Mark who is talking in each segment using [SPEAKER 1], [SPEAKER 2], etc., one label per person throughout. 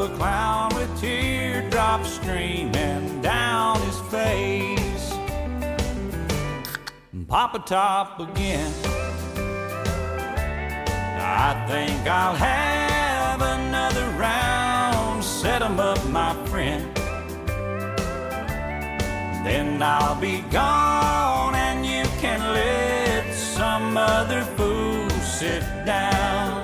[SPEAKER 1] a clown with teardrops streaming down his face. Pop a top again. I think I'll have another round. Set 'em up, my friend. Then I'll be gone and you can let some other fool sit down.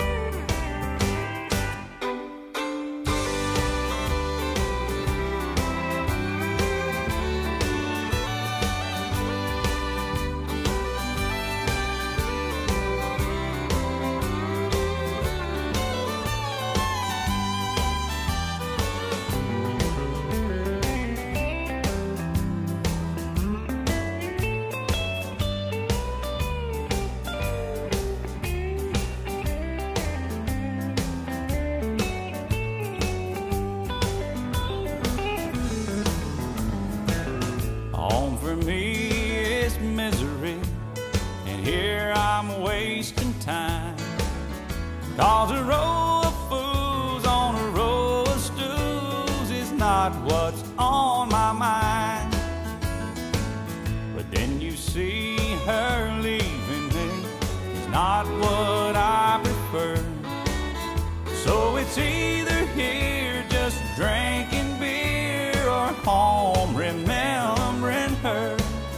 [SPEAKER 1] Cause a row of fools on a row of stools is not what's on my mind. But then you see her leaving me is not what I prefer. So it's either here just drinking beer or home remembering her.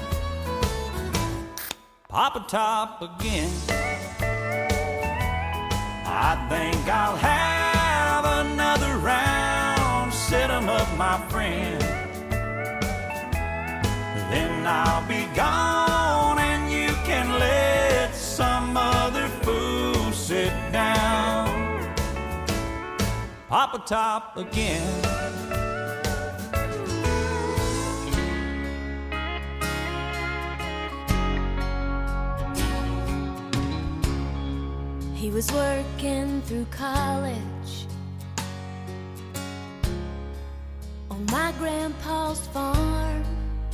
[SPEAKER 1] Pop a top again. I think I'll have another round. Set 'em up, my friend. Then I'll be gone and you can let some other fool sit down. Pop a top again.
[SPEAKER 2] He was working through college on my grandpa's farm.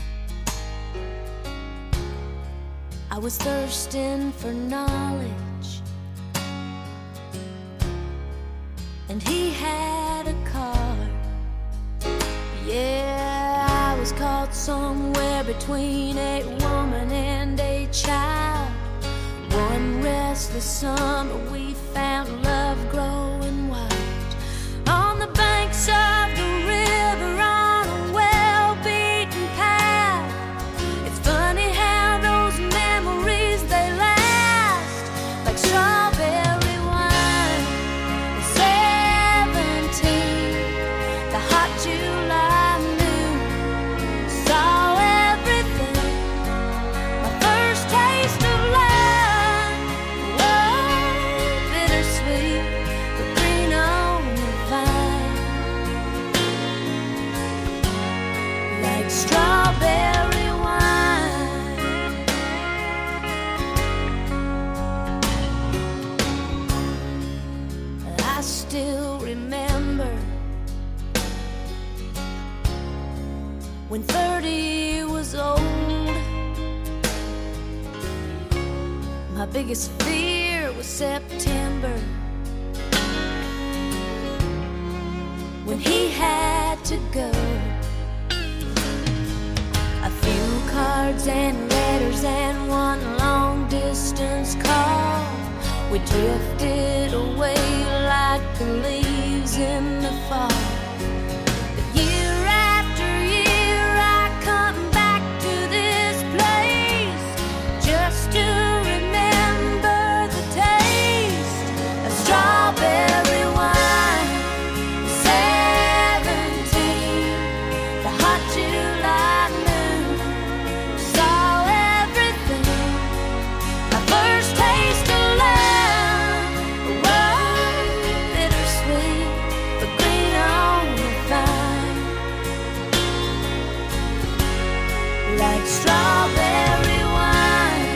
[SPEAKER 2] I was thirsting for knowledge, and he had a car. Yeah, I was caught somewhere between a woman and a child. One restless summer we found love growing wild on the banks of the river on a well-beaten path. It's funny how those memories, they last like strawberry wine. 17, the hot July noon, saw everything. My first taste of love. Strawberry wine. I still remember when 30 was old. My biggest fear was September, when he had to go. A few cards and letters and one long-distance call. We drifted away like the leaves in the fall. But year after year I come back to this place just to remember the taste of strawberry wine. 17, the hot July. Like strawberry wine.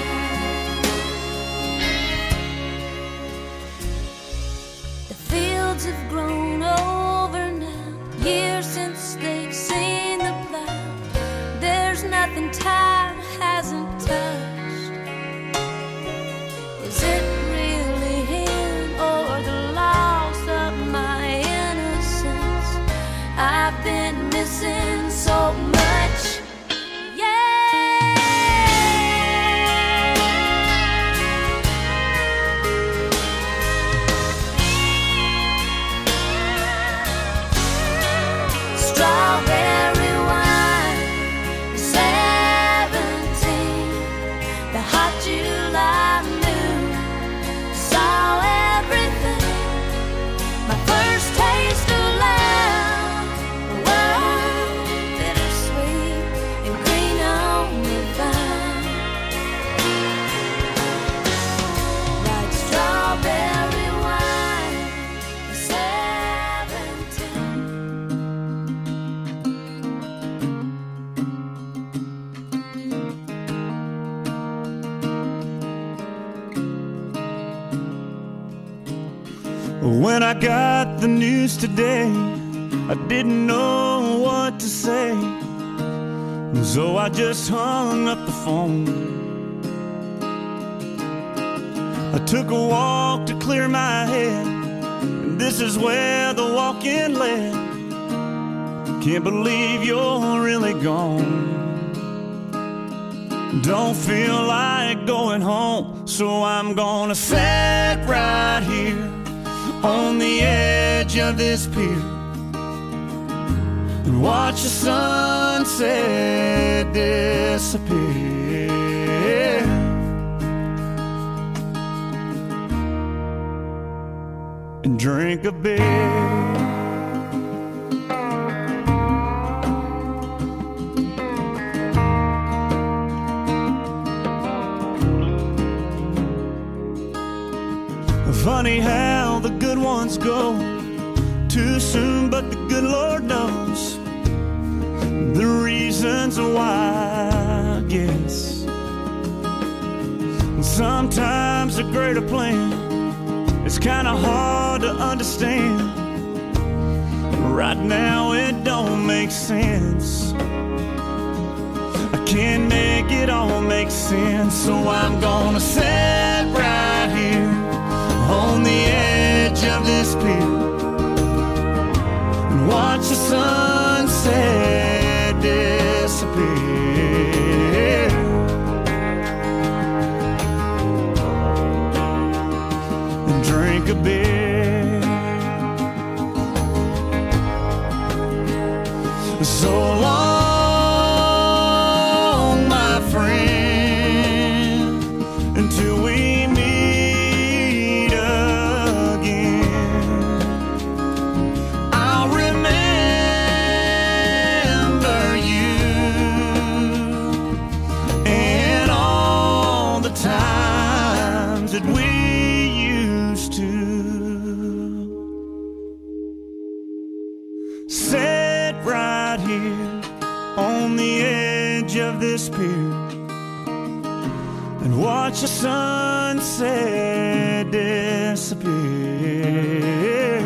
[SPEAKER 2] The fields have grown over now, years since they've seen the plow. There's nothing time hasn't touched. Is it really him or the loss of my innocence?
[SPEAKER 1] When I got the news today, I didn't know what to say, so I just hung up the phone. I took a walk to clear my head, and this is where the walk-in led. Can't believe you're really gone. Don't feel like going home, so I'm gonna sit right here on the edge of this pier and watch the sunset disappear. And drink a beer. Funny how the good ones go too soon, but the good Lord knows the reasons why, I guess. Sometimes a greater plan, it's kind of hard to understand. Right now it don't make sense. I can't make it all make sense, so I'm gonna sit right here on the edge of this pier and watch the sunset disappear. And drink a beer. So long, my friend, until we meet again. I'll remember you and all the times that we used to sit right here on the edge of this pier and watch the sunset disappear.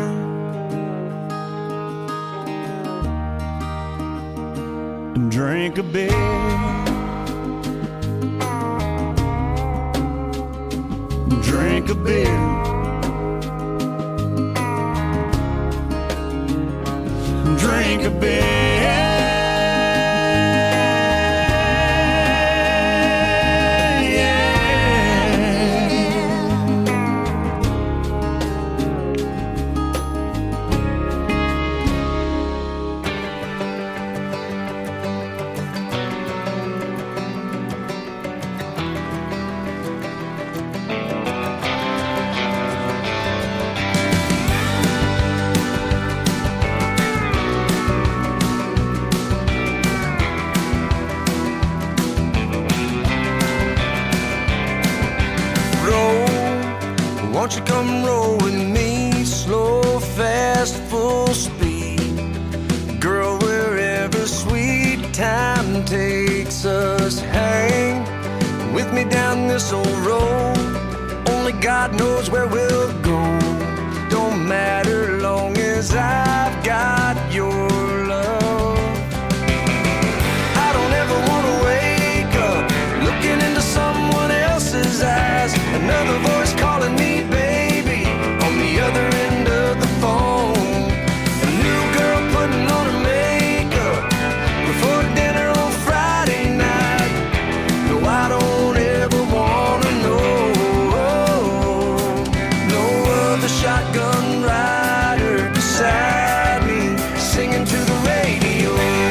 [SPEAKER 1] And drink a beer. Drink a beer. Drink a beer.
[SPEAKER 3] Won't you come roll with me, slow, fast, full speed, girl, wherever sweet time takes us. Hang with me down this old road, only God knows where we'll go. Don't matter long as I've got your love. I don't ever want to wake up looking into someone else's eyes, another voice calling me baby on the other end of the phone. A new girl putting on her makeup before dinner on Friday night. No, I don't ever wanna know. No other shotgun rider beside me singing to the radio.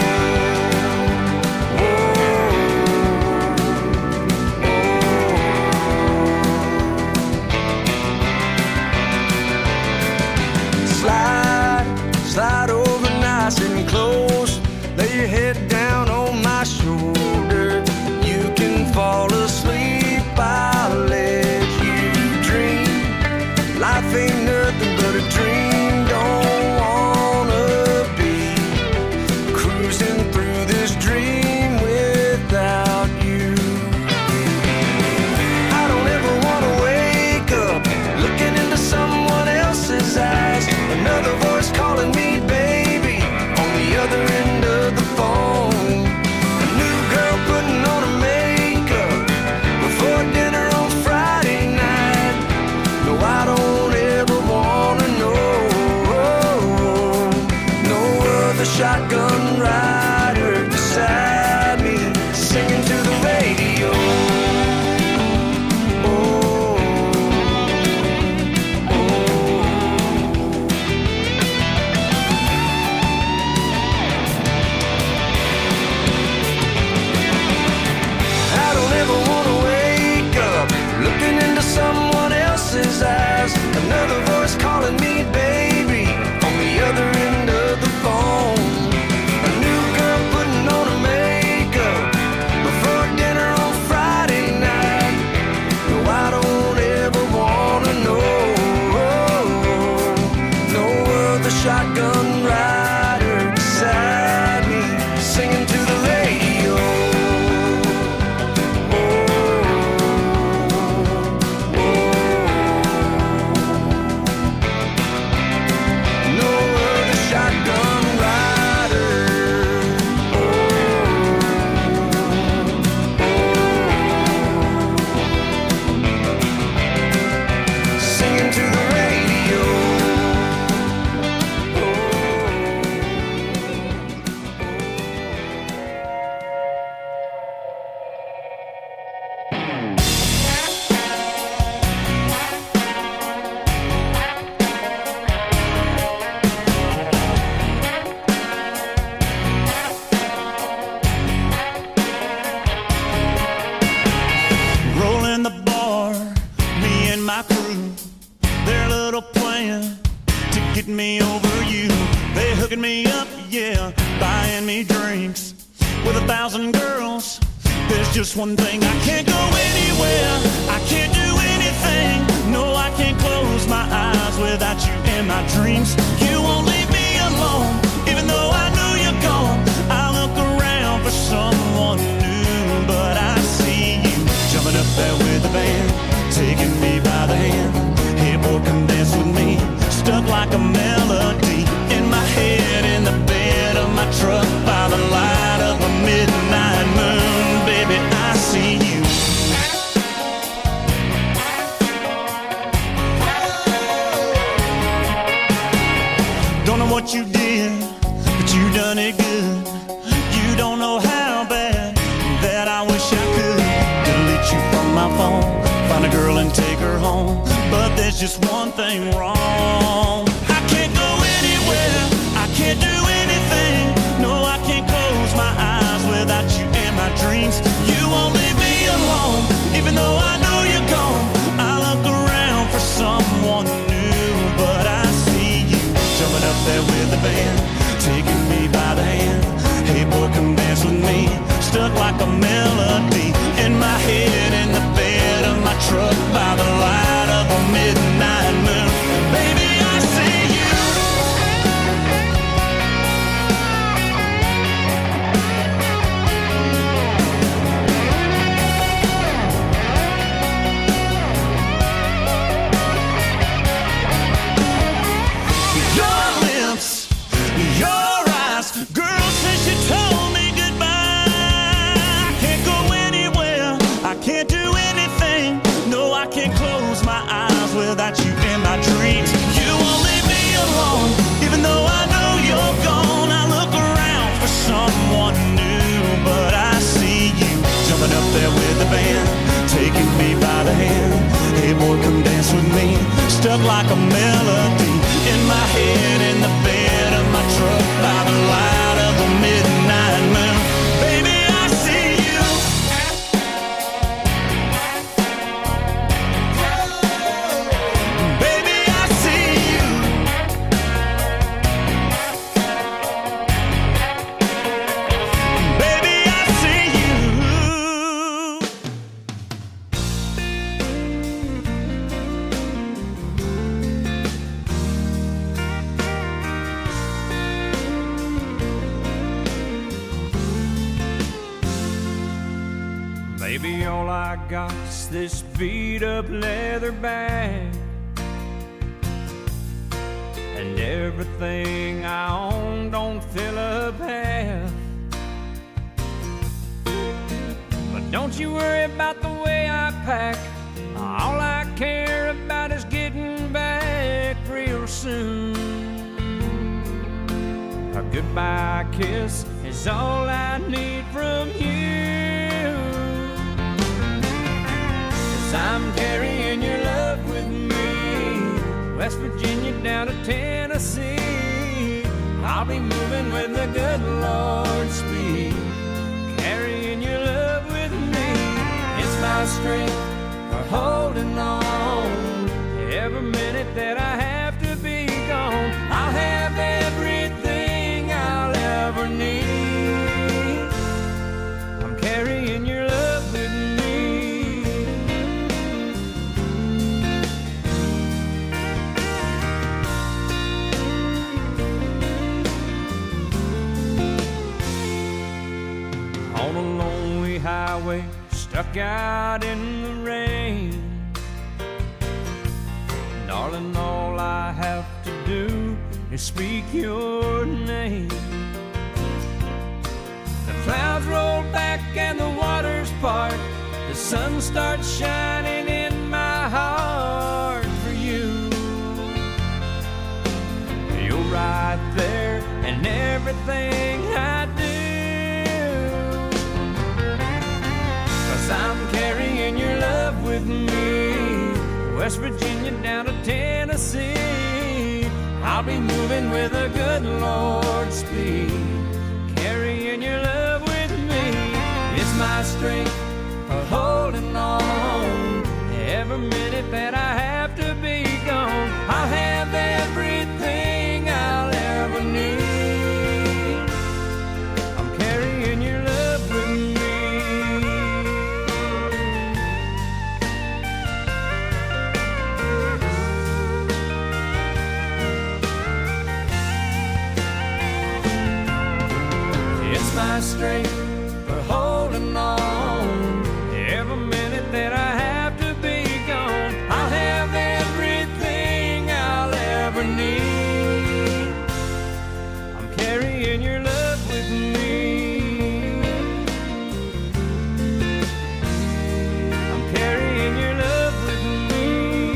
[SPEAKER 3] Slide over nice and close, lay your head down on my shoulder. You can fall asleep, I'll let you dream. Life ain't nothing but a dream, don't wanna be cruising through this dream without you. I don't ever wanna wake up looking into someone else's eyes, voice calling me baby on the other end of the phone. A new girl putting on her makeup before dinner on Friday night. No, I don't ever wanna know. No other shotgun rider beside me singing to the radio. Someone else's eyes, another voice calling me baby on the other end of the phone. A new girl putting on her makeup before dinner on Friday night. No, I don't ever wanna know. No other shotgun rider beside me singing to the radio.
[SPEAKER 4] Just one thing, I can't go anywhere, I can't do anything. No, I can't close my eyes without you in my dreams. You won't leave me alone, even though I know you're gone. I look around for someone new, but I see you jumping up there with the band, taking me by the hand. Hey boy, come dance with me, stuck like a melody in my head, in the bed of my truck by the light of a midnight moon. Baby, I see you. Don't know what you did, but you done it good. You don't know how bad that I wish I could delete you from my phone, find a girl and take her home. But there's just one thing wrong. I can't go anywhere, I can't do anything. No, I can't close my eyes without you in my dreams. You won't leave me alone, even though I know you're gone. I look around for someone new, but I see you jumping up there with the band, taking me by the hand. Hey boy, come dance with me, stuck like a melody in my head, in the bed of my truck by the light of a midnight moon. Baby, I see you. Without you in my dreams, you won't leave me alone, even though I know you're gone. I look around for someone new, but I see you jumping up there with the band, taking me by the hand. Hey boy, come dance with me, stuck like a melody in my head, in the bed of my truck by the light of the midnight moon. Baby, I see you.
[SPEAKER 1] Baby, all I got's this beat up leather bag, and and everything I own don't fill up half. But don't you worry about the way I pack. All I care about is getting back real soon. A goodbye kiss is all I need from you. 'Cause I'm carrying your love with me, West Virginia down to Tennessee. I'll be moving with the good Lord's speed, carrying your love with me. It's my strength for holding on. Every minute that I have to be gone, I'll have everything I'll ever need. I'm carrying your love with me. On a lonely highway, stuck out in the rain. Darling, all I have to do is speak your name. The clouds roll back and the waters part. The sun starts shining in my heart for you. You're right there in everything I do. 'Cause I'm carrying your love with me, West Virginia down to Tennessee. I'll be moving with a good Lord's speed, carrying your love with me. It's my strength for holding on. Every minute that I have to be gone, I'll have everything I'll ever need. I'm carrying your love with me. My strength for holding on. Every minute that I have to be gone, I'll have everything I'll ever need. I'm carrying your love with me. I'm carrying your love with me.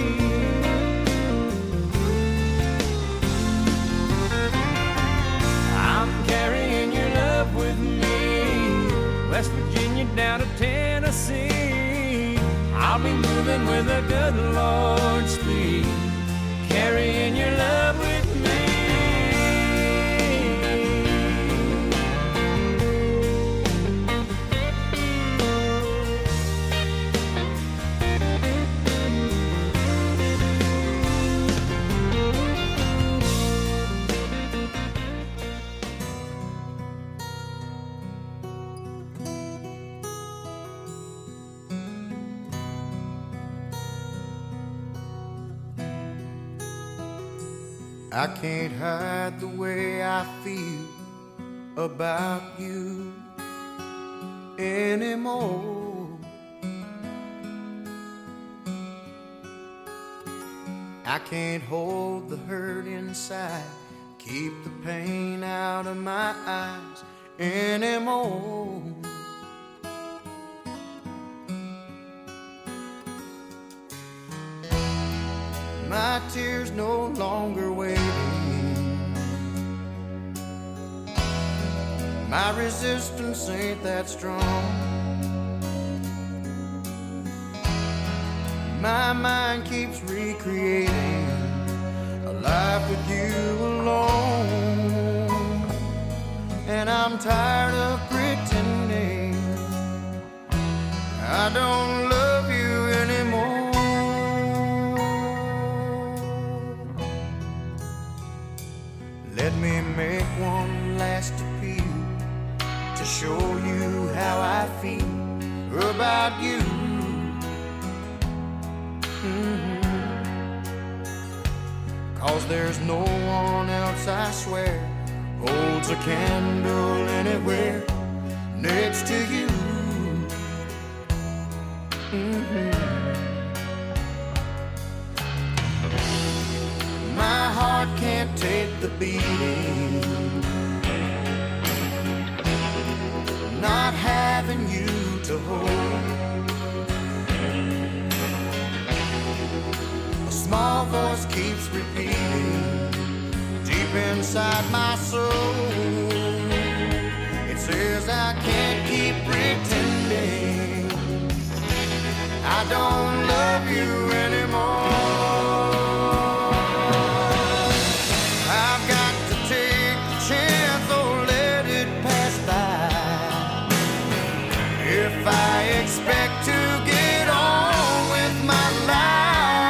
[SPEAKER 1] I'm carrying your love with me, West Virginia down to Tennessee. I'll be moving with a good Lord's speed, carrying your love with me.
[SPEAKER 3] I can't hide the way I feel about you anymore. I can't hold the hurt inside, keep the pain out of my eyes anymore. My tears no longer waiting. My resistance ain't that strong. My mind keeps recreating a life with you alone. And I'm tired of pretending I don't love you anymore. Let me make one last appeal to show you how I feel about you. Cause there's no one else, I swear, holds a candle anywhere next to you. My heart can't take the beating. Not having you to hold. A small voice keeps repeating deep inside my soul. It says I can't keep pretending I don't love you anymore. I've got to take the chance or let it pass by. If I expect to get on with my life,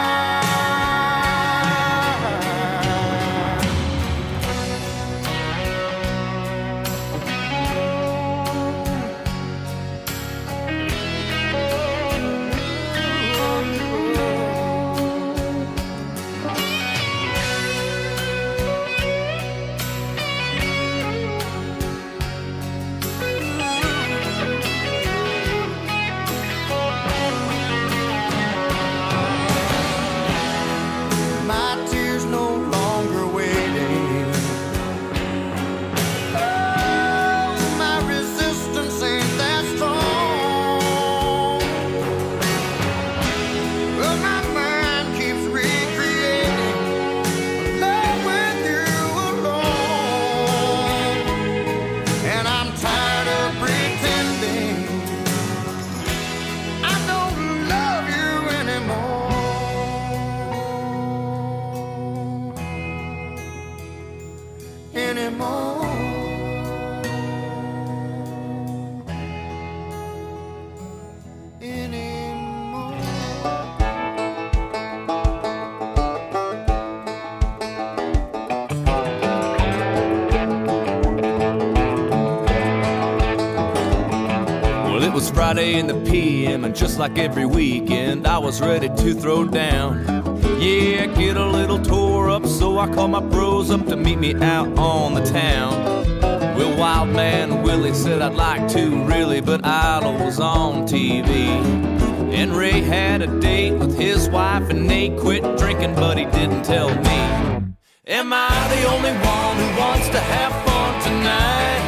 [SPEAKER 5] Friday in the PM, and just like every weekend, I was ready to throw down. Yeah, get a little tore up, so I called my bros up to meet me out on the town. Well, Wild Man Willie said I'd like to, really, but Idol was on TV. And Ray had a date with his wife, and Nate quit drinking, but he didn't tell me. Am I the only one who wants to have fun tonight?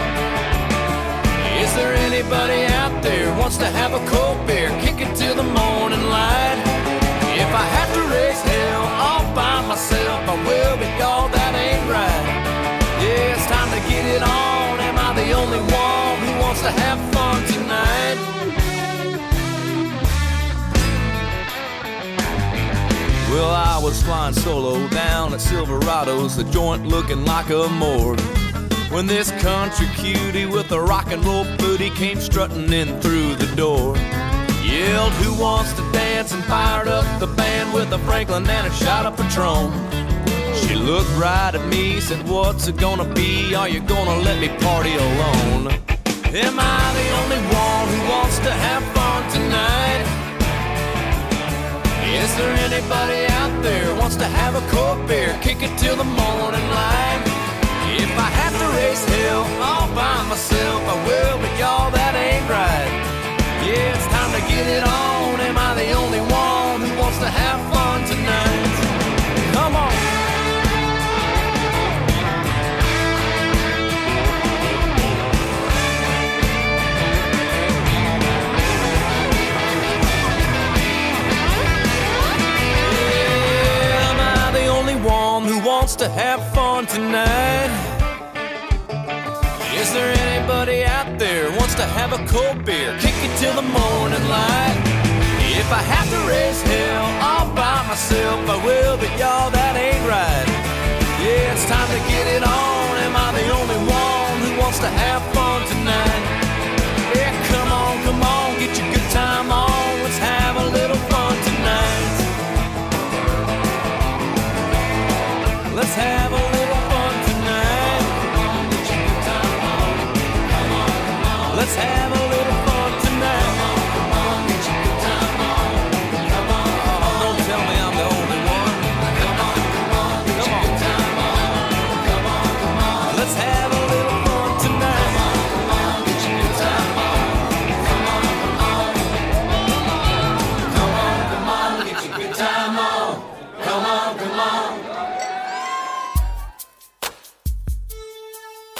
[SPEAKER 5] Is there anybody out there wants to have a cold beer, kick it till the morning light? If I have to raise hell all by myself, I will, but y'all, that ain't right. Yeah, it's time to get it on. Am I the only one who wants to have fun tonight? Well, I was flying solo down at Silverado's, the joint looking like a morgue, when this country cutie with a rock and roll booty came strutting in through the door. Yelled, who wants to dance, and fired up the band with a Franklin and a shot of Patron. She looked right at me, said, what's it gonna be? Are you gonna let me party alone? Am I the only one who wants to have fun tonight? Is there anybody out there wants to have a cold beer, kick it till the morning light? If I have to raise hell all by myself, I will, but y'all, that ain't right. Yeah, it's time to get it on. Am I the only one who wants to have fun tonight? Come on. Yeah, am I the only one who wants to have fun tonight? Is there anybody out there wants to have a cold beer, kick it till the morning light? If I have to raise hell all by myself, I will, but y'all, that ain't right. Yeah, it's time to get it on. Am I the only one who wants to have fun tonight? Yeah, come on, get your good time on. Let's have a little fun tonight. Let's have a little fun tonight. Let's have a little fun tonight. Don't tell me I'm the only one. Come on. Let's have a little fun tonight.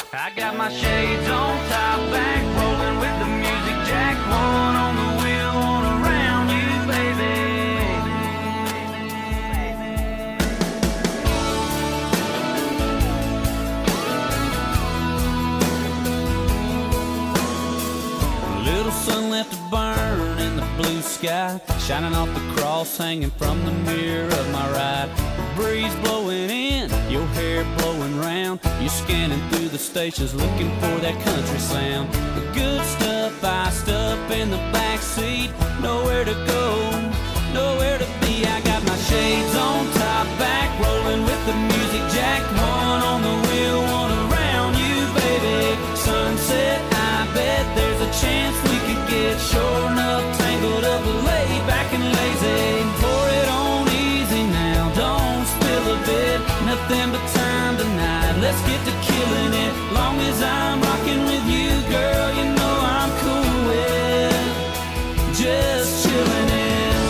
[SPEAKER 1] I got my shades on, top back, rolling with the music jack. One on the wheel, one around you, baby. A little sun left to burn in the blue sky, shining off the cross hanging from the mirror of my ride. The breeze blowing in, your hair blowing round. You're scanning through the stations looking for that country sound. The good stuff iced up in the back seat. Nowhere to go, nowhere to be. I got my shades on, top back, rolling with the music jack. One on the wheel, one around you, baby. Sunset, I bet there's a chance we could get sure enough tangled up, laid back and lazy. Pour it on easy now, don't spill a bit. Nothing but time tonight, let's get to killing it. Long as I'm rocking with you, girl, you know I'm cool with just chilling it.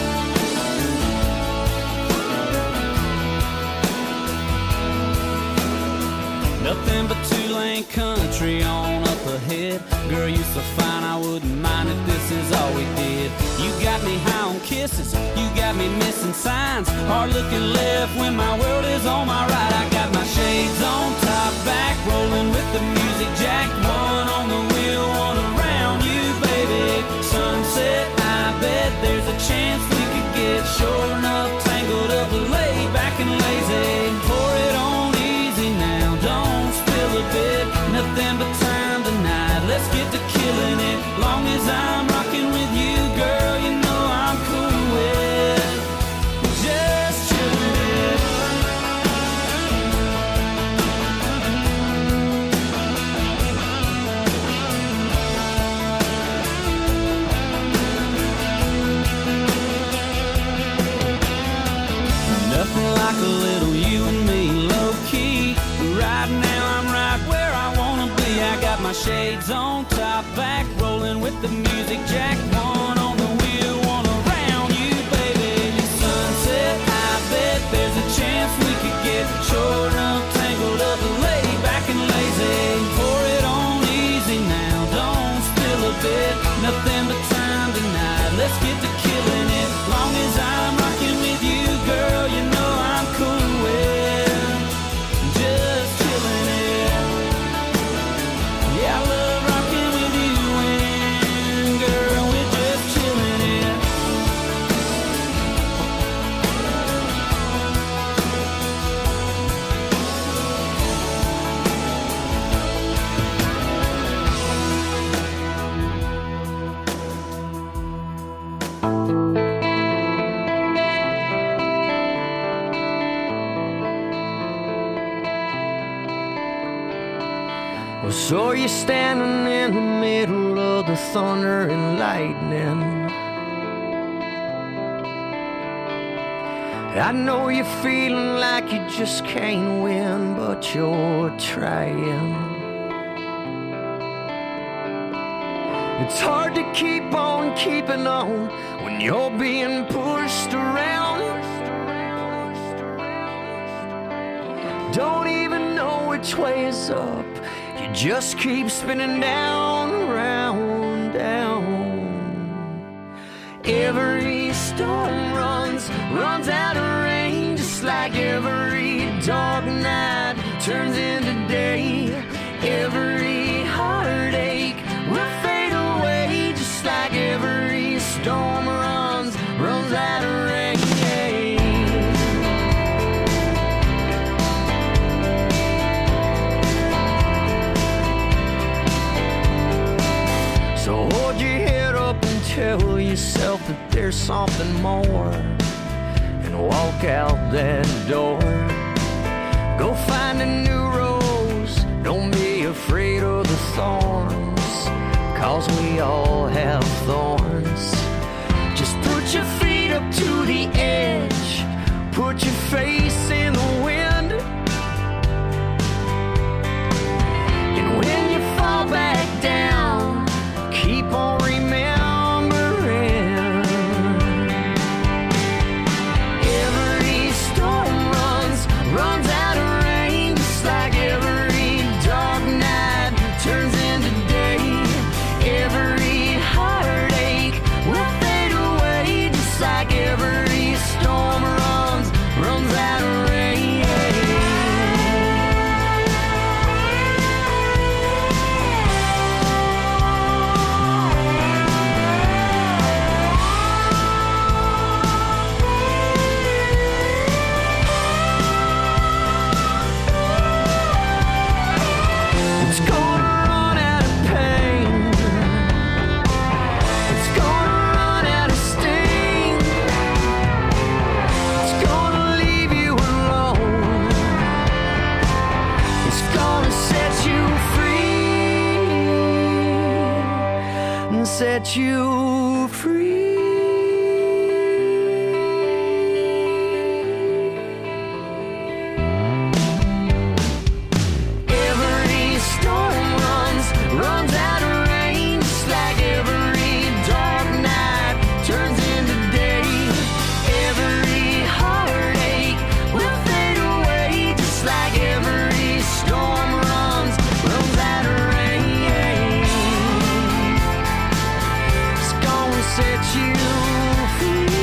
[SPEAKER 1] Nothing but two-lane country on up ahead. Girl, you so fine, I wouldn't mind if this is all we did. You got me high on kisses, you got me missing signs. Hard looking left when my world is on my right. I got my shades on, top back, rolling with the music jack. One on the wheel, one around you, baby. Sunset, I bet there's a chance we could get sure enough tangled up, laid back and lazy. Pour it on easy now, don't spill a bit. Nothing but time tonight, let's get to killing it. Long as I'm rocking with you, girl, you know I'm cool with just chilling it. Nothing like a little you and me, low key. Right now I'm right where I wanna be. I got my shades on, top back, rolling with the music jack. One on the wheel, one around you, baby. Sunset, I bet there's a chance we could get short enough tangled up, laid back and lazy. Pour it on easy now, don't spill a bit. Nothing but time tonight, let's get to killing it. Long as I'm rocking with you, girl, you know I'm cool with just chilling it. Yeah, I love rocking with you, and girl, we're just chilling it.
[SPEAKER 3] Well, so you're standing in the middle of the thunder and lightning. I know you're feeling like you just can't win, but you're trying. It's hard to keep on keeping on when you're being pushed around. Don't even know which way is up. You just keep spinning down, round, down. Every storm runs out of rain, just like every dark night turns into day. Every heartache will fade away, just like every storm runs out of rain. So hold your head up and tell yourself that there's something more, and walk out that door. Go find a new rose, don't be afraid of the thorns, 'cause we all have thorns. Just put your feet up to the edge, put your face in the wind, and when you fall back down, keep on remembering. Every storm runs out of rain, just like set you free. Every storm runs out of rain, just like every dark night turns into day. Every heartache will fade away, just like every storm runs out of rain. It's gonna set you free.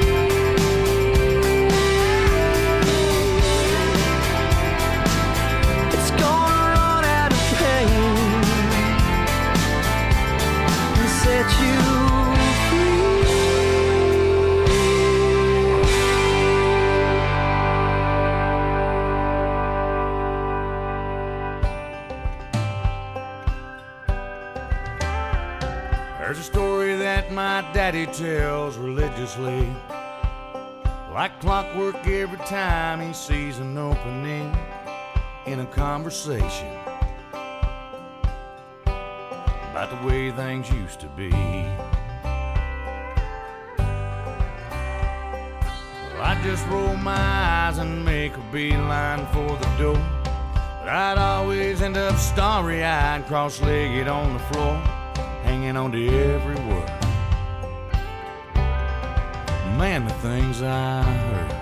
[SPEAKER 3] It's gonna run out of pain and set you free.
[SPEAKER 1] There's a story that my daddy tells religiously, like clockwork every time he sees an opening in a conversation about the way things used to be. Well, I'd just roll my eyes and make a beeline for the door, but I'd always end up starry-eyed, cross-legged on the floor, hanging on to every word. Man, the things I heard.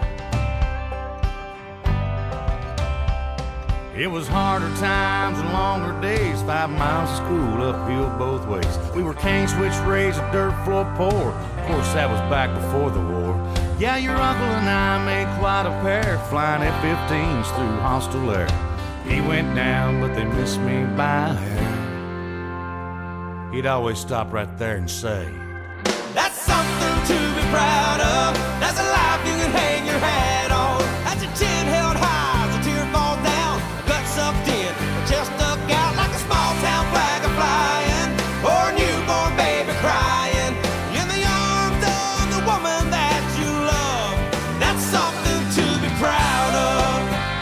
[SPEAKER 1] It was harder times and longer days, 5 miles of school uphill both ways. We were cane switch raised, a dirt floor poor. Of course, that was back before the war. Yeah, your uncle and I made quite a pair, flying F-15s through hostile air. He went down, but they missed me by a hair. He'd always stop right there and say, "That's something to be proud of. That's a life you can hang your hat on. That's a chin held high as a tear falls down, a gut sucked in, a chest stuck out like a small town flag a flying, or a newborn baby crying in the arms of the woman that you love. That's something to be proud of."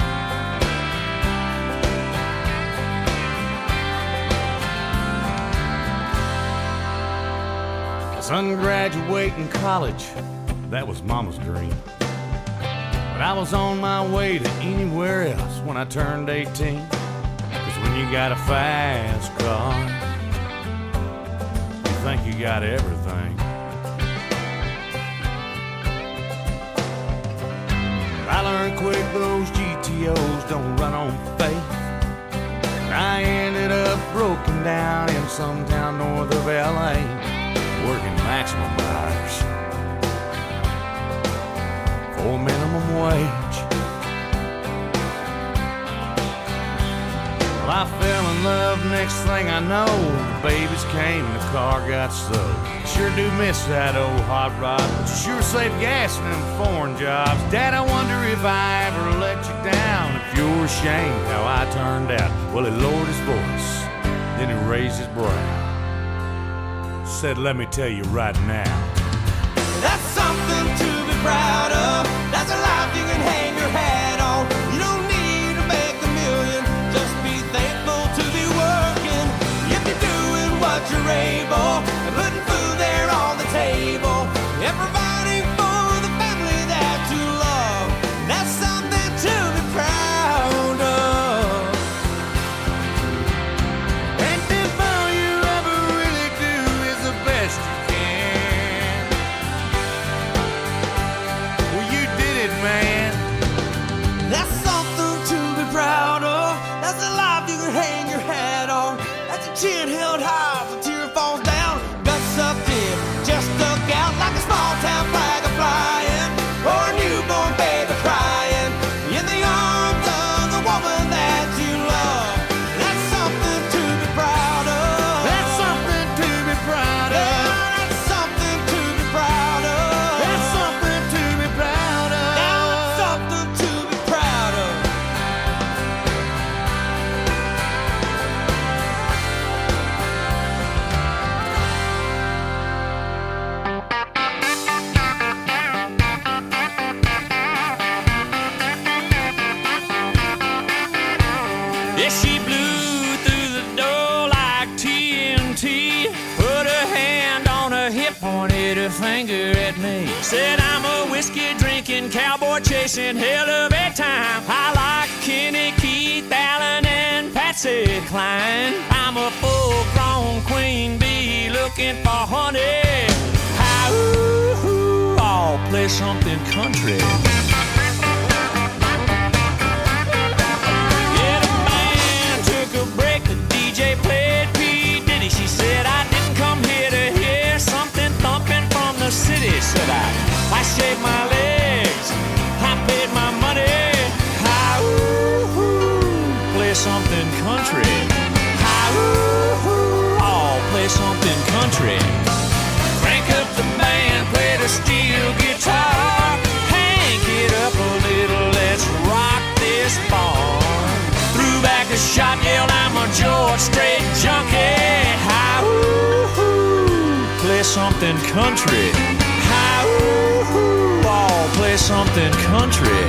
[SPEAKER 1] Son graduating college, that was mama's dream. But I was on my way to anywhere else when I turned 18. 'Cause when you got a fast car, you think you got everything. I learned quick those GTOs don't run on faith. I ended up broken down in some town north of LA, working maximum hours for minimum wage. Well, I fell in love, next thing I know, the babies came and the car got sold. Sure do miss that old hot rod, but you sure save gas in them foreign jobs. Dad, I wonder if I ever let you down, if you're ashamed how I turned out. Well, he lowered his voice, then he raised his brow, said, "Let me tell you right now, that's something to be proud of. That's a life you can hang your hat on. You don't need to make a million, just be thankful to be working. If you're doing what you're able and putting food there on the table and providing for the family that you love, that's something to be proud of. And if all you ever really do is the best you can,
[SPEAKER 6] Said I'm a whiskey drinking, cowboy chasing, hell of a time. I like Kenny, Keith, Allen, and Patsy Cline. I'm a full-grown queen bee looking for honey. How I'll play something country. Yeah, the band took a break. The DJ played P. Diddy. She said I didn't come here to hear something thumping from the city. Said I shaved my legs, I paid my money. How play something country. How I'll play something country. Crank up the band, play the steel guitar. Hank it up a little, let's rock this barn. Threw back a shot, yelled I'm a George Strait junkie. How play something country. How I'll play something country.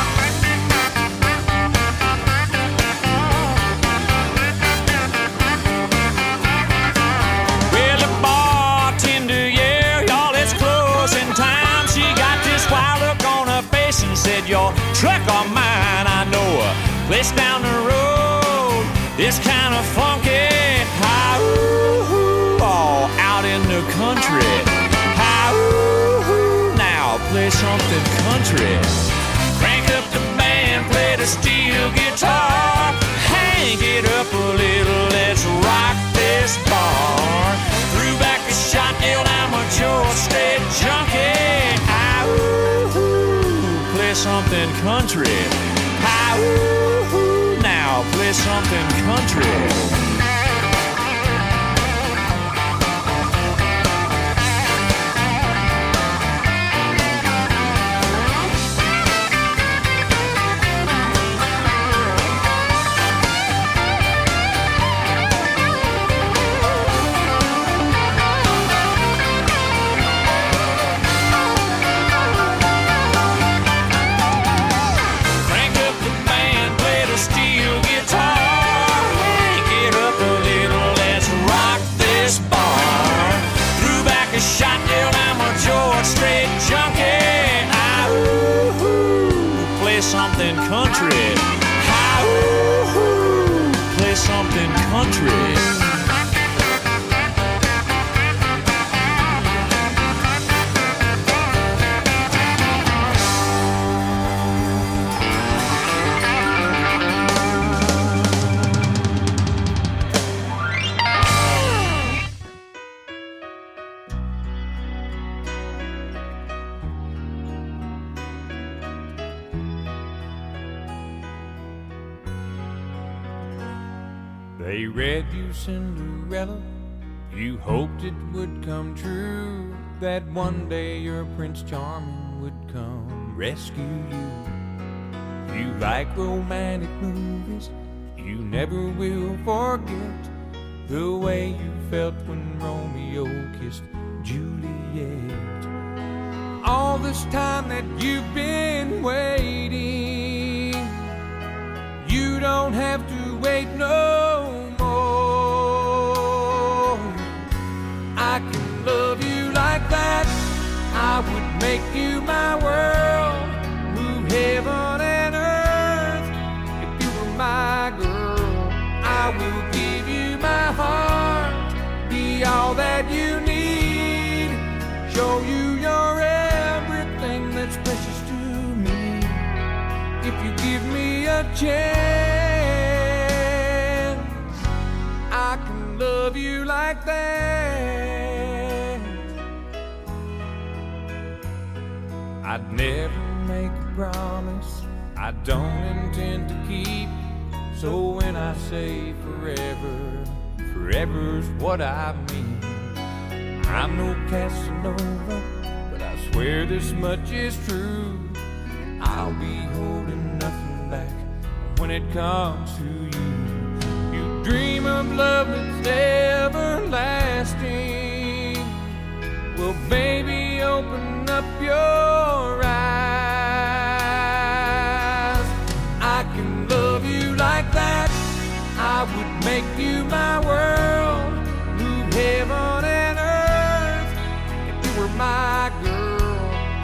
[SPEAKER 6] Well, the bartender, yeah, y'all, it's closing time. She got this wild look on her face and said, your truck or mine, I know a place down the road. It's kind of funky. How all out in the country. How now play something country. Crank up the band, play the steel guitar. Hang it up a little, let's rock this bar. Threw back a shot, yelled I'm a George Strait junkie. How play something country. How now play something country. Something country. How play something country.
[SPEAKER 1] They read you Cinderella, you hoped it would come true, that one day your Prince Charming would come rescue you. You like romantic movies, you never will forget the way you felt when Romeo kissed Juliet. All this time that you've been waiting, you don't have to wait no more. I can love you like that. I would make you my world, move heaven and earth. If you were my girl, I will give you my heart, be all that you need, show you your everything that's precious to me. If you give me a chance, I can love you like that. I'd never make a promise I don't intend to keep. So when I say forever, forever's what I mean. I'm no Casanova, but I swear this much is true. I'll be holding nothing back when it comes to you. You dream of love that's everlasting. Well, baby, open up your eyes. I can love you like that. I would make you my world, move heaven and earth. If you were my girl,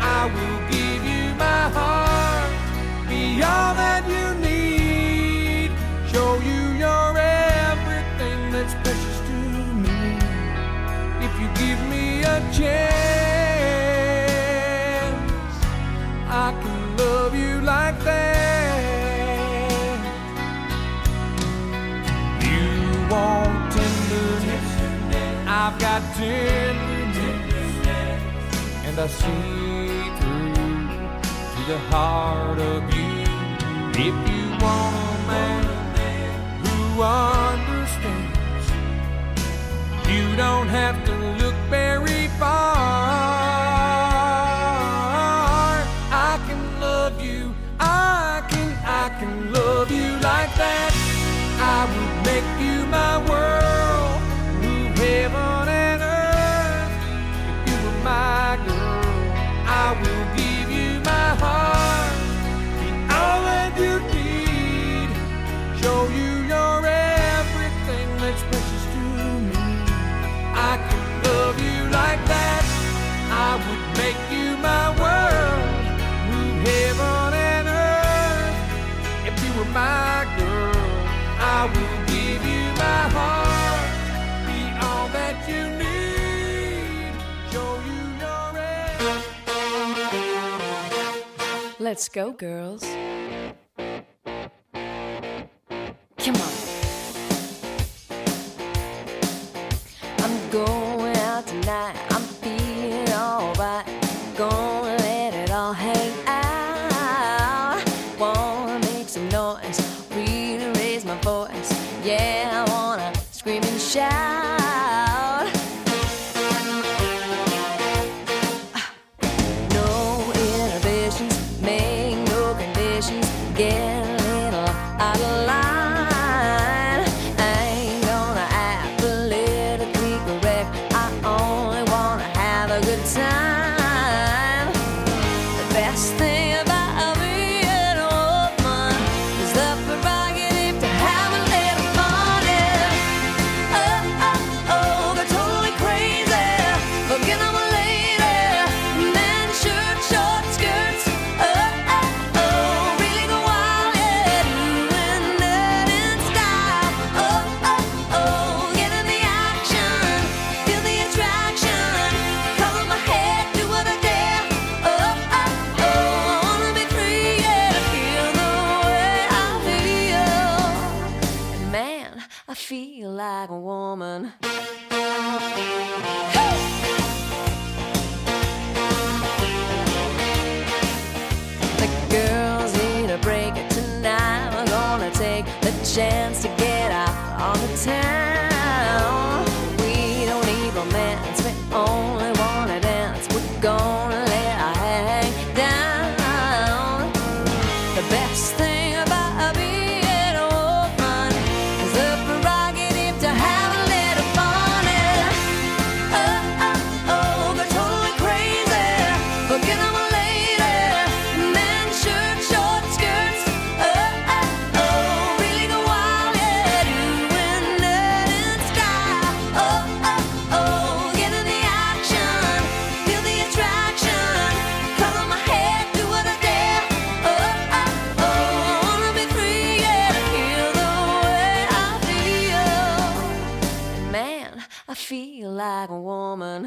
[SPEAKER 3] that's precious to me. If you give me a chance, I can love you like that. You want tenderness, I've got tenderness, and I see through to the heart of you. If you want a man who understands, you don't have to look very far. I can love you, I can love you like that. I would make you my world, move heaven and earth. If you were my girl, I will give you my heart, be all that you need, show you you're everything that's precious to me. I can love you like that. I would make you my world, move heaven and earth. If you were my girl, I will give you my heart, be all that you need, show you your everything.
[SPEAKER 2] Let's go, girls. Come on. I'm going out tonight. I'm feeling alright. Gonna let it all hang out. Wanna make some noise, really raise my voice. Yeah, I wanna scream and shout. No inhibitions, make no conditions. Get a little out of line. I ain't gonna act politically correct. I only wanna have a good time. The best thing about being a woman is the prerogative to have a little fun. Oh, oh, oh, they're totally crazy. Forget I'm a lady. Men, shirt, short skirts. Oh, oh, oh, really go wild, yeah. Doing that in style. Oh, oh, oh, get in the action. Feel the attraction. Color my head, do what I dare. Oh, oh, oh, I wanna be free, yeah. Feel the way I feel. And man, I feel like a woman. The girls need a break tonight. We're gonna take the chance to get out on the town. We don't need romance, we only wanna dance. We're gonna let our hang down. The best thing about being a woman is the prerogative to have a little fun. Oh, oh, oh, they're totally crazy. Forget I'm a lady. Men, shirt, short skirts. Oh, oh, oh, really go wild, yeah. Doing that in style. Oh, oh, oh, get in the action. Feel the attraction. Color my head, do what I dare. Oh, oh, oh, I wanna be free, yeah. Feel the way I feel. Man, I feel like a woman.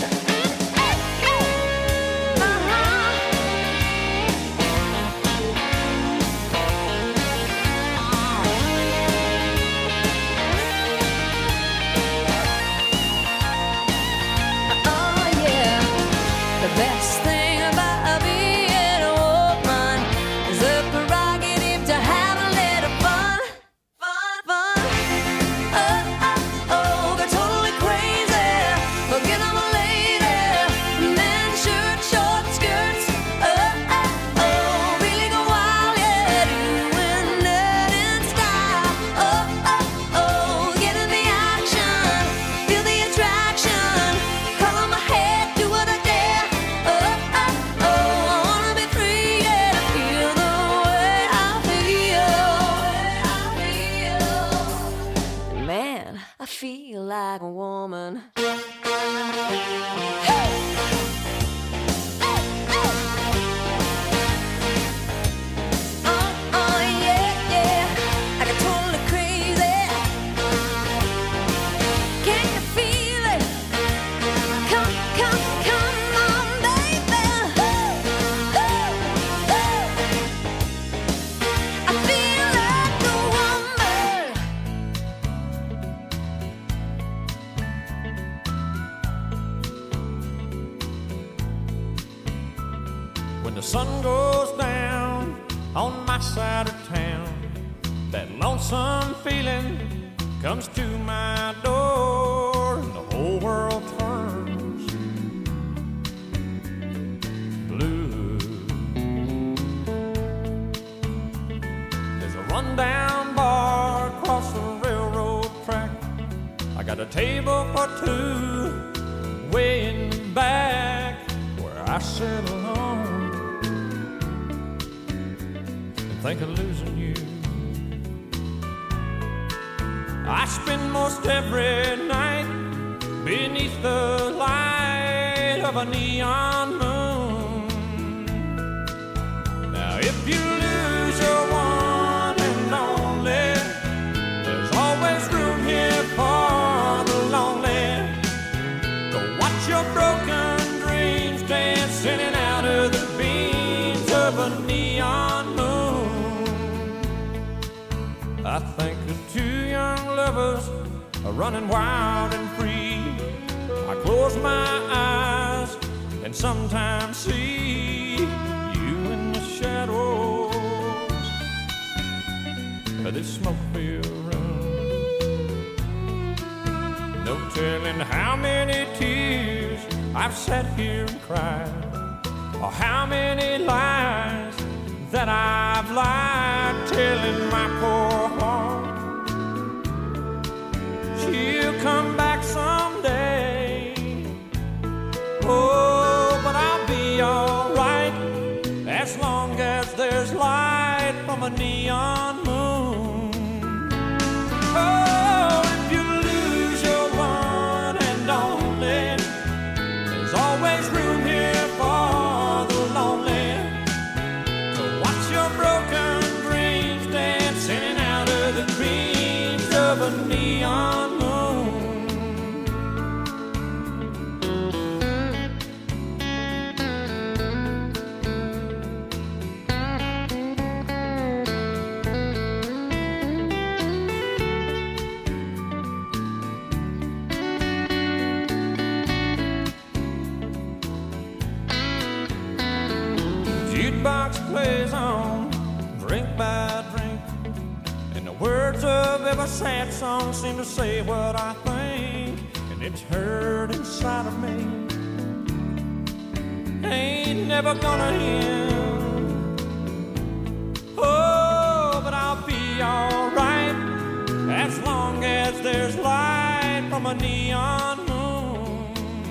[SPEAKER 2] Oh yeah, the best thing about being a woman is the prerogative to have a little fun, fun, fun. Oh, oh, oh, they're totally crazy. Forget I'm a lady. Men, shirt, short skirts. Oh, oh, oh, really go wild, yeah. Doing that in style. Oh, oh, oh, get in the action. Feel the attraction. Color my head, do what I dare. Oh, oh, oh, I wanna be free, yeah. Feel the way I feel. Man, I feel like a woman. Oh, yeah, yeah. I got totally crazy.
[SPEAKER 6] sun goes down on my side of town, that lonesome feeling comes to my door, and the whole world turns blue. There's a rundown bar across the railroad track. I got a table for two way in the back where I sit alone and think of losing you. I spend most every night beneath the light of a neon moon. Now if you lose your one and only, there's always room here for the lonely. Go watch your broken dreams dance in and out of the beams of a neon moon. I think of two young lovers are running wild and free. I close my eyes and sometimes see you in the shadows of this smoke-filled room. No telling how many tears I've sat here and cried, or how many lies that I've lied, telling my poor heart she'll come back someday. Oh, but I'll be alright as long as there's light from a neon moon. Oh, if you lose your one and only, there's always room here for the lonely. To watch your broken dreams dance in and out of the dreams of a neon moon. Jukebox plays on, drink by drink, and the words of every sad song seem to say what I think, and it's heard inside of me. Ain't never gonna end. Oh, but I'll be alright as long as there's light from a neon moon.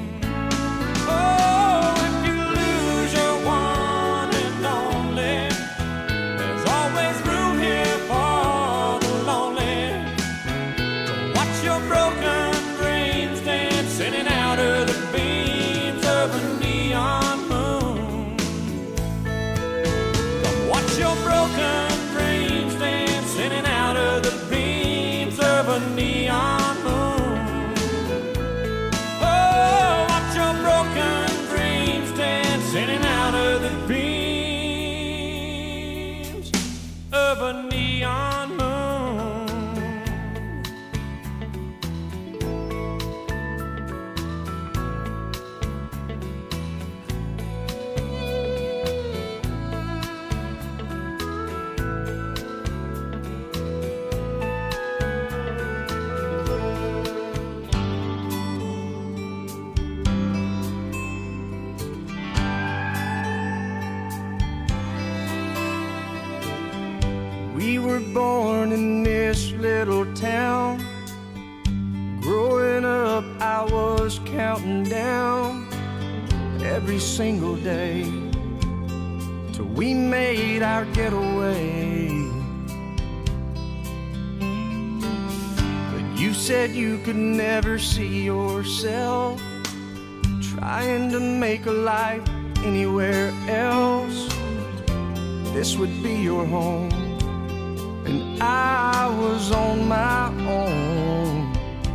[SPEAKER 6] Oh, if you lose your one and only, there's always room here for the lonely. To watch your broken dreams dance in and out of the beams of a neon moon. Come watch your broken dreams dance in and out of the beams of a neon moon. Oh, watch your broken dreams dance in and out of the beams of a neon moon.
[SPEAKER 3] We were born in this little town. Growing up, I was counting down every single day till we made our getaway. But you said you could never see yourself trying to make a life anywhere else. This would be your home, and I was on my own.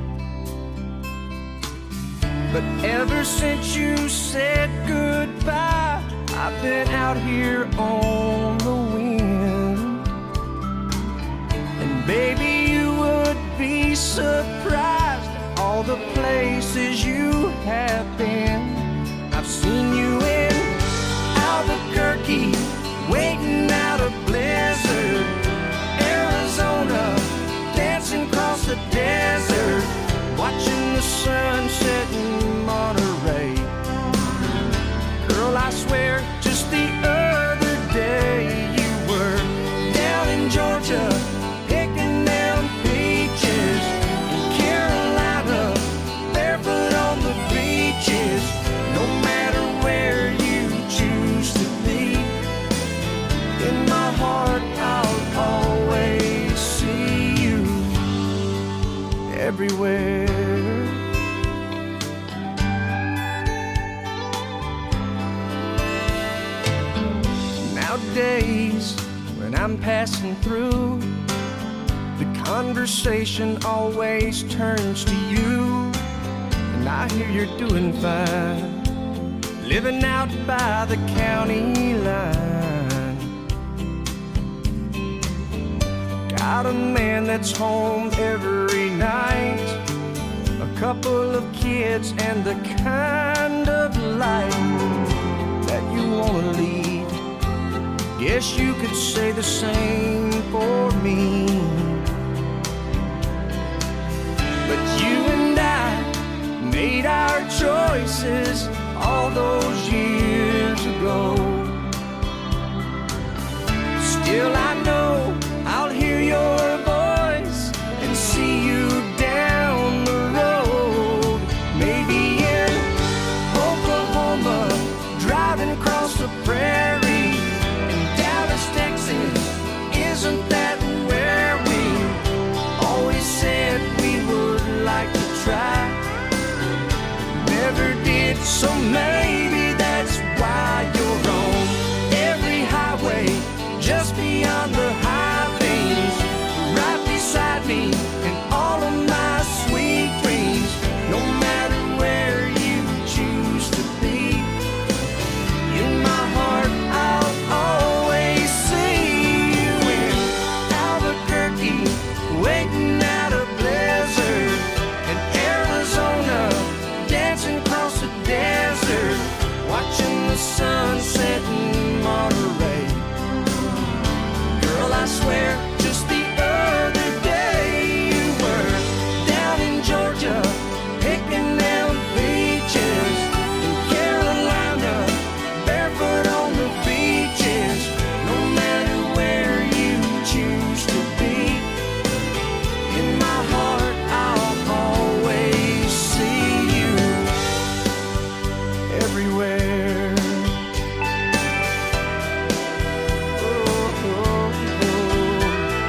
[SPEAKER 3] But ever since you said goodbye, I've been out here on the wind. And baby, you would be surprised at all the places you have been. I've seen you in Albuquerque, Albuquerque, waiting out a blizzard. Arizona, dancing across the desert, watching the sun set in Monterey. Girl, I swear, just the other day you were down in Georgia, picking down peaches. In Carolina, barefoot on the beaches. No matter where you choose to be, in my heart I'll always see you everywhere. Nowadays, when I'm passing through, the conversation always turns to you. And I hear you're doing fine, living out by the county line. Got a man that's home every night, a couple of kids, and the kind of life that you wanna lead. Guess you could say the same for me. But you and I made our choices all those years ago. Still I know I'll hear your voice and see you down the road. Maybe in Oklahoma, driving across the prairie. Isn't that where we always said we would like to try? Never did, so maybe that's why you're on every highway, just beyond the high things, right beside me in all of my sweet dreams. No matter where you choose to be, in my heart I'll always see you in Albuquerque, waiting out a blizzard, in Arizona, dancing across the desert, watching the sun set in Monterey. Girl, I swear, just the other day you were down in Georgia, picking down peaches. In Carolina, barefoot on the beaches. No matter where you choose to be, in my heart I'll always see you everywhere. Oh, oh, oh.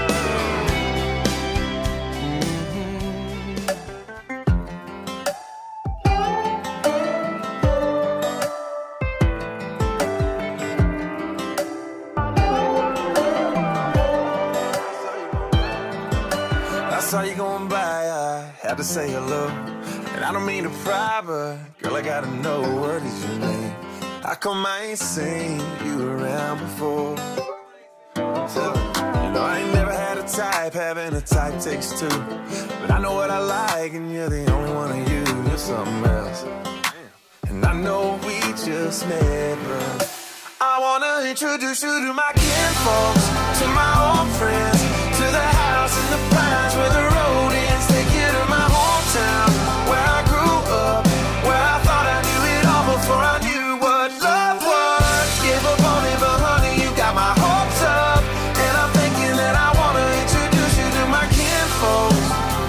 [SPEAKER 7] I saw you going by, I had to say hello. And I don't mean to pry, but girl, I gotta know, what is your name? How come I ain't seen you around before? So, you know, I ain't never had a type, having a type takes two. But I know what I like, and you're the only one of you. You're something else. And I know we just met, but I wanna introduce you to my kinfolks, to my old friends, to the house in the pines where the road ends. Take you to my hometown, where I grew up, where I thought I knew it all before I knew what love was. Gave up on it, but honey, you got my hopes up. And I'm thinking that I wanna introduce you to my kinfolks.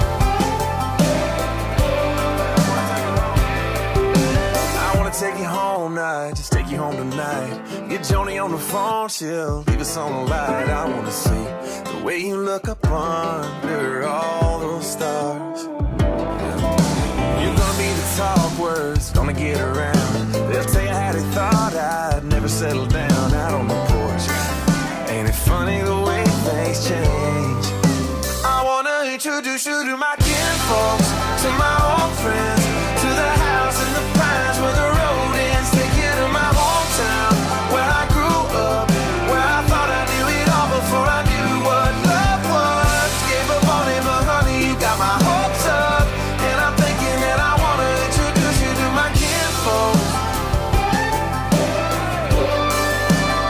[SPEAKER 7] I wanna take you home night, just take you home tonight. Get Joni on the phone, she'll leave us on the light. I wanna see the way you look up under all those stars. You're gonna be the talk words, gonna get around. They'll tell you how they thought I'd never settle down out on the porch. Ain't it funny the way things change? I wanna introduce you to my kinfolks, to my old friends, to the house in the pines where the road ends. Take you to my hometown, where I grew up, where I thought I knew it all before I knew what love was. Gave up on it, but honey, you got my hopes up. And I'm thinking that I wanna introduce you to my kinfolks.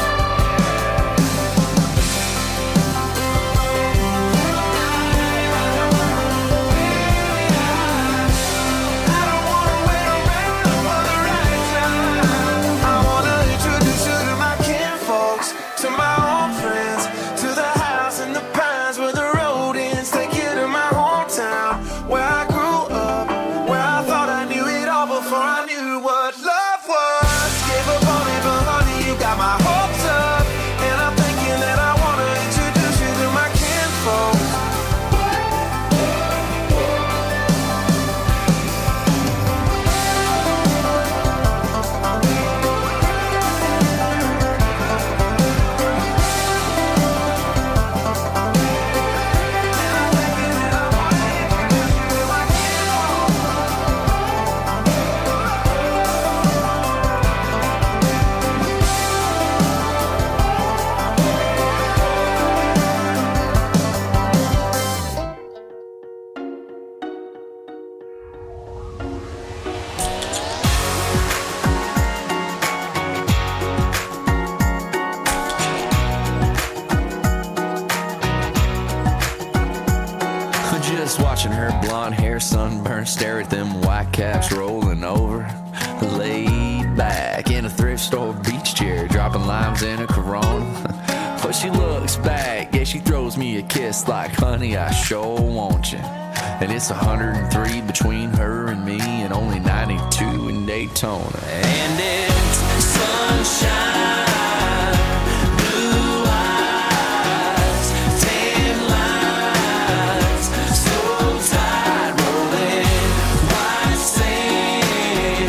[SPEAKER 5] watching her blonde hair sunburn, stare at them white caps rolling over. Laid back in a thrift store beach chair, dropping limes in a Corona. But she looks back, yeah, she throws me a kiss like, honey, I sure want you. And it's 103 between her and me, and only 92 in Daytona. And it's sunshine, blue eyes, tan lines, so tight, rolling white sand,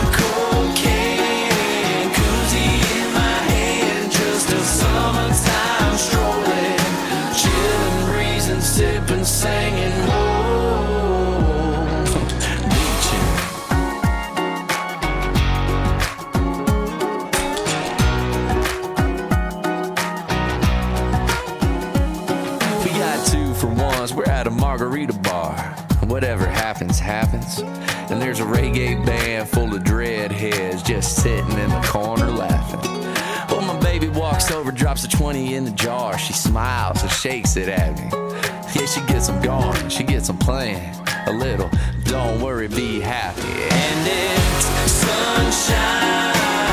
[SPEAKER 5] cocaine, koozie in my hand, just a summertime strolling, chilling, breezing, sipping, singing, whoa. We're at a margarita bar. Whatever happens, happens. And there's a reggae band full of dreadheads just sitting in the corner laughing. Well, my baby walks over, drops a 20 in the jar. She smiles and shakes it at me. Yeah, she gets them going, she gets them playing a little. Don't worry, be happy. And it's sunshine.